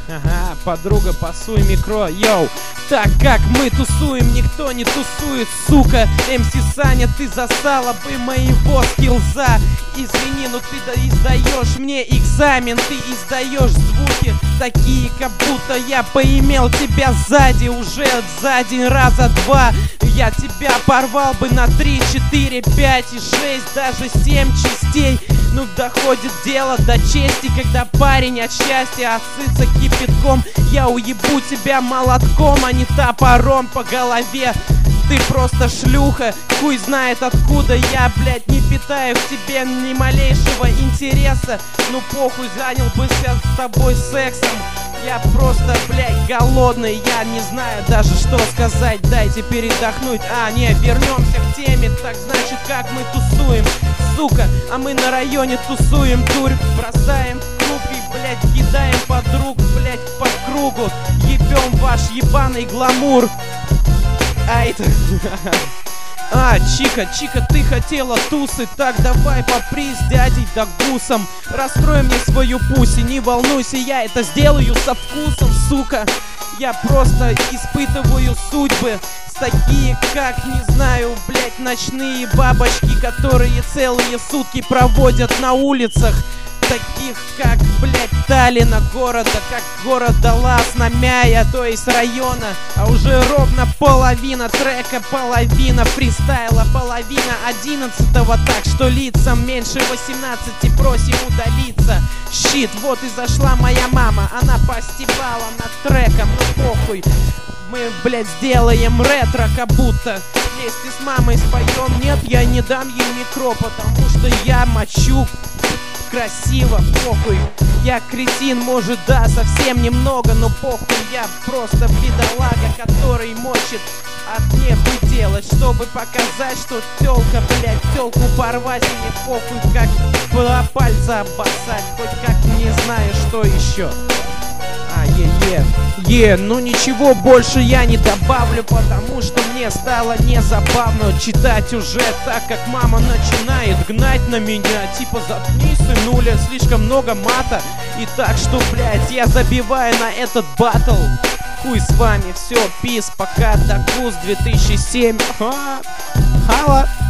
Ага, подруга, пасуй микро, йоу. Так как мы тусуем, никто не тусует, сука. МС Саня, ты засала бы моего скиллза. Извини, но ты издаешь мне экзамен. Ты издаешь звуки такие, как будто я поимел тебя сзади. Уже за день раза два. Я тебя порвал бы на 3, 4, 5 и 6, даже 7 частей. Ну доходит дело до чести, когда парень от счастья осыться кипятком. Я уебу тебя молотком, а не топором по голове. Ты просто шлюха, хуй знает откуда. Я, блядь, не питаю к тебе ни малейшего интереса. Ну похуй, занял бы себя с тобой сексом. Я просто, блядь, голодный, я не знаю даже что сказать. Дайте передохнуть, не, вернемся к теме. Так значит, как мы тусуем, сука. А мы на районе тусуем, дурь бросаем трубки, блядь, кидаем подруг, блядь, по кругу. Ебем ваш ебаный гламур. Чика, ты хотела тусы, так давай попри с дядей Дагусом. Раскрой мне свою пуси, не волнуйся, я это сделаю со вкусом, сука. Я просто испытываю судьбы с такие, как, не знаю, блять, ночные бабочки, которые целые сутки проводят на улицах. Таких, как, блять, Таллина, города, как города Лас-Намяя, то есть района. А уже ровно половина трека, половина фристайла, половина 11-го. Так что лицам меньше 18 просим удалиться. Щит, вот и зашла моя мама, она постебала над треком, ну похуй. Мы, блядь, сделаем ретро, как будто вместе с мамой споем. Нет, я не дам ей микро, потому что я мочу красиво, похуй. Я кретин, может, да, совсем немного, но похуй. Я просто бедолага, который мочит от нехуй делать, чтобы показать, что тёлка, блядь, тёлку порвать. И не похуй, как пальца обоссать, хоть как не знаю, что еще. Ну ничего больше я не добавлю, потому что мне стало незабавно читать уже, так как мама начинает гнать на меня. Типа, заткнись, сынуля, слишком много мата. И так что, блядь, я забиваю на этот батл. Хуй с вами, все, пис, пока, Дагус 2007. Хала.